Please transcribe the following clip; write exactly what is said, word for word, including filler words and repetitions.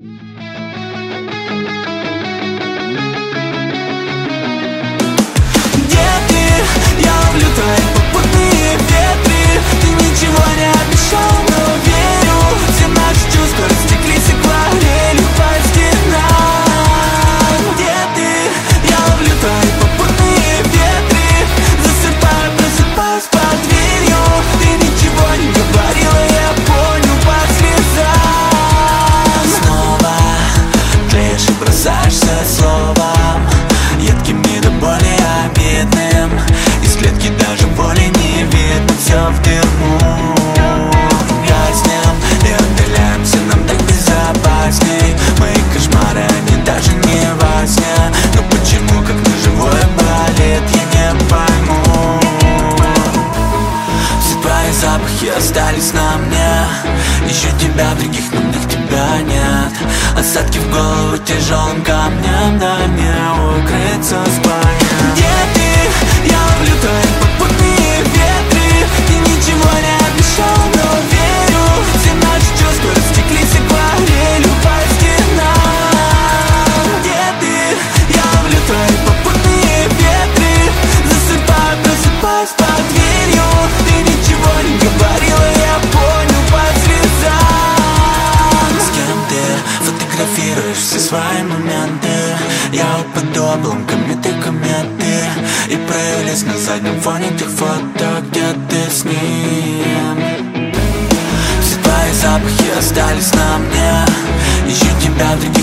Где ты? Я ловлю твои попутные ветры. Ты ничего не обещал, но верю. Все наши чувства растеклись акварелью по стенам. Где ты? Я ловлю твои попутные ветры. Засыпаю, просыпаюсь под дверью. Ты ничего не говорила, я понял по слезам. Снова тлеешь и бросаешься словом едким и до боли обидным. Из клетки даже боли не видно, все в дыму. Гаснем и отдаляемся, нам так безопасней. Мои кошмары, они даже не во сне. Но почему, как на живое болит, я не пойму. Все твои запахи остались на мне. Ищу тебя в других, но в них тебя нет. Осадки в голову тяжелым камнем. Дай мне укрыться в спальне. Где ты? Я ловлю твои попутные ветры. Ты ничего не обещал, но верю. Все наши чувства растеклись акварелью по стенам. Где ты? Я ловлю твои попутные ветры. Засыпаю, просыпаюсь под дверью. Ты ничего не говорила, я понял по слезам. С кем ты фотографируешь все свои моменты? Я упаду обломками, ты кометы. И проявились на заднем фоне тех фото, где ты с ним. Все твои запахи остались на мне. Ищу тебя в других